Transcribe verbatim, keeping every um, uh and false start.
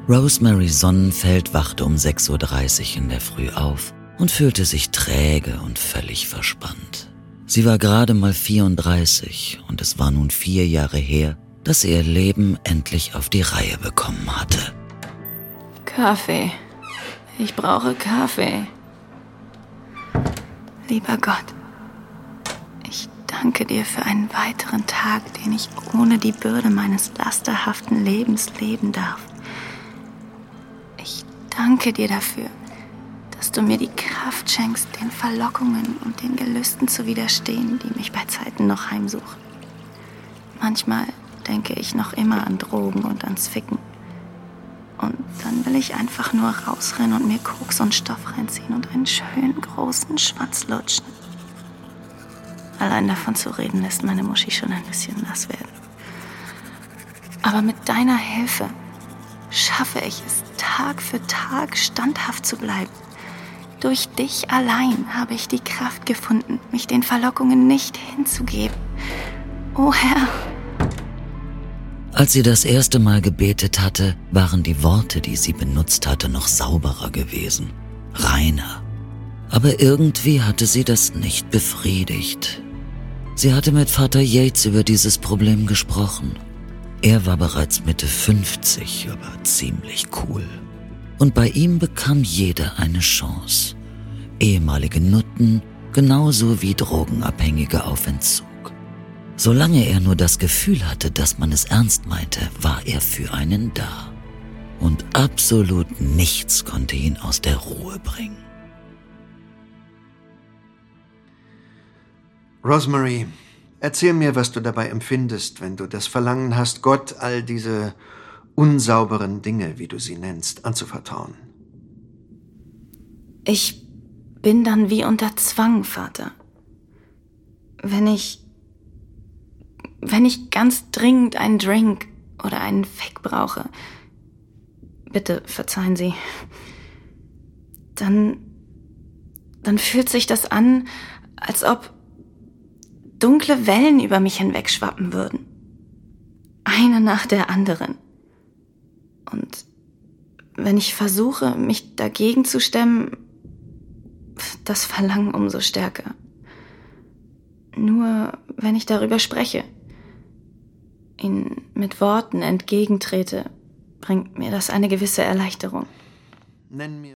Rosemary Sonnenfeld wachte um sechs Uhr dreißig in der Früh auf und fühlte sich träge und völlig verspannt. Sie war gerade mal vierunddreißig und es war nun vier Jahre her, dass sie ihr Leben endlich auf die Reihe bekommen hatte. Kaffee. Ich brauche Kaffee. Lieber Gott, ich danke dir für einen weiteren Tag, den ich ohne die Bürde meines lasterhaften Lebens leben darf. Ich danke dir dafür, dass du mir die Kraft schenkst, den Verlockungen und den Gelüsten zu widerstehen, die mich bei Zeiten noch heimsuchen. Manchmal denke ich noch immer an Drogen und ans Ficken. Und dann will ich einfach nur rausrennen und mir Koks und Stoff reinziehen und einen schönen großen Schwanz lutschen. Allein davon zu reden, lässt meine Muschi schon ein bisschen nass werden. Aber mit deiner Hilfe schaffe ich es, Tag für Tag standhaft zu bleiben. Durch dich allein habe ich die Kraft gefunden, mich den Verlockungen nicht hinzugeben. O Herr! Als sie das erste Mal gebetet hatte, waren die Worte, die sie benutzt hatte, noch sauberer gewesen, reiner. Aber irgendwie hatte sie das nicht befriedigt. Sie hatte mit Vater Yates über dieses Problem gesprochen. Er war bereits Mitte fünfzig, aber ziemlich cool. Und bei ihm bekam jeder eine Chance. Ehemalige Nutten, genauso wie Drogenabhängige auf Entzug. Solange er nur das Gefühl hatte, dass man es ernst meinte, war er für einen da. Und absolut nichts konnte ihn aus der Ruhe bringen. Rosemary, erzähl mir, was du dabei empfindest, wenn du das Verlangen hast, Gott all diese unsauberen Dinge, wie du sie nennst, anzuvertrauen. Ich bin dann wie unter Zwang, Vater. Wenn ich... Wenn ich ganz dringend einen Drink oder einen Fick brauche, bitte verzeihen Sie, dann... Dann fühlt sich das an, als ob dunkle Wellen über mich hinwegschwappen würden. Eine nach der anderen. Und wenn ich versuche, mich dagegen zu stemmen, das Verlangen umso stärker. Nur wenn ich darüber spreche, ihnen mit Worten entgegentrete, bringt mir das eine gewisse Erleichterung. Nenn mir